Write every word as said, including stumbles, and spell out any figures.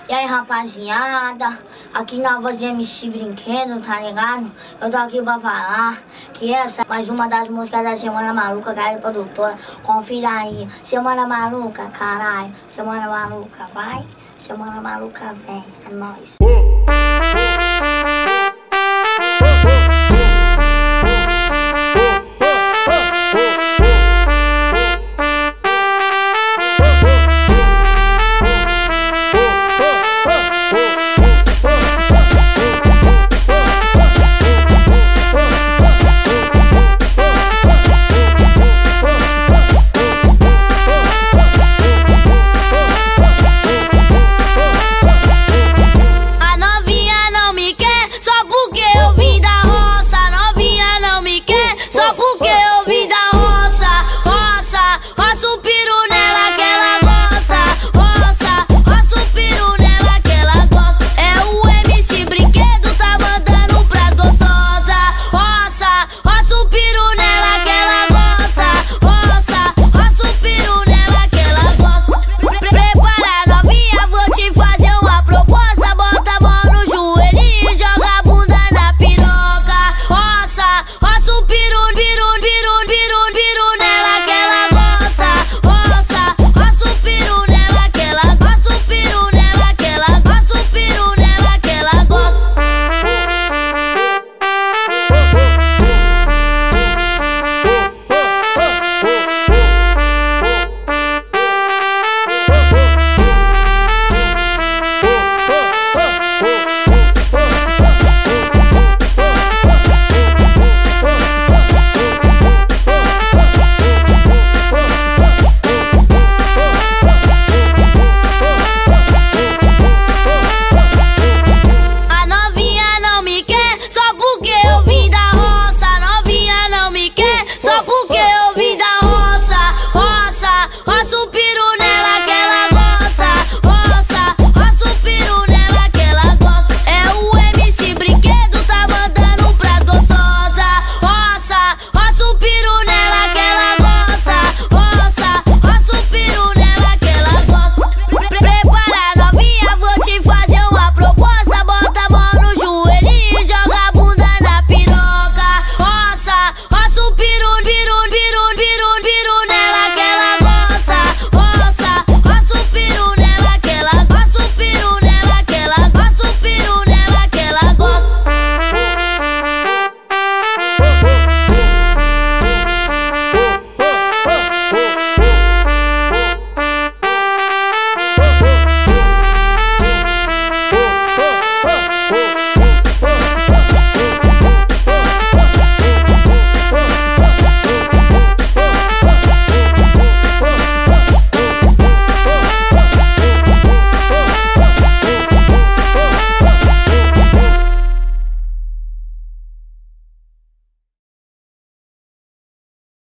E aí, rapaziada, aqui na voz de M C Brinquedo, tá ligado? Eu tô aqui pra falar que essa é mais uma das músicas da Semana Maluca, cara, produtora. Confira aí. Semana Maluca, caralho. Semana Maluca, vai. Semana Maluca, vem. É nóis.